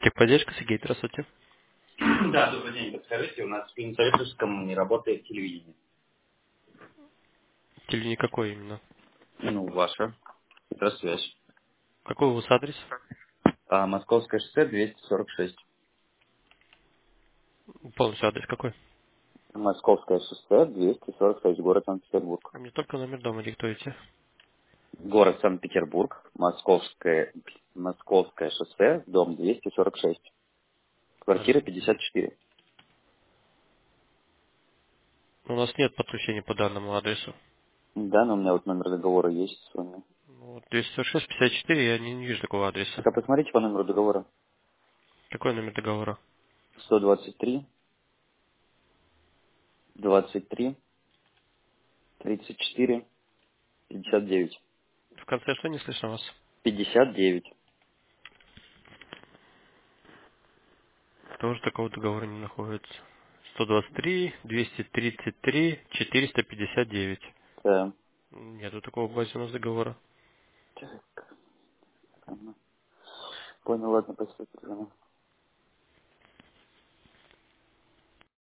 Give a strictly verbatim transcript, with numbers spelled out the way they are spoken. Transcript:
Техподдержка, Сергей, здравствуйте. Да, добрый день. Подскажите, у нас в Пинсоветовском не работает телевидение. Или никакой именно? Ну, ваша. Связь. Какой у вас адрес? А, Московское шоссе двести сорок шесть. Полностью адрес какой? Московское шоссе двести сорок шесть, город Санкт-Петербург. А мне только номер дома диктуете. Город Санкт-Петербург, Московское, Московское шоссе, дом двести сорок шесть. Квартира М, пятьдесят четыре. У нас нет подключения по данному адресу. Да, но у меня вот номер договора есть с вами. Ну, Вот двести сорок шесть пятьдесят четыре, я не, не вижу такого адреса. Так, а посмотрите по номеру договора. Какой номер договора? сто двадцать три, двадцать три, тридцать четыре, пятьдесят девять. В конце что, не слышно вас? пятьдесят девять. Тоже такого договора не находится. сто двадцать три, двести тридцать три, четыреста пятьдесят девять. Да. Нету такого в базе у нас договора. Так, ага. Понял, ладно, спасибо.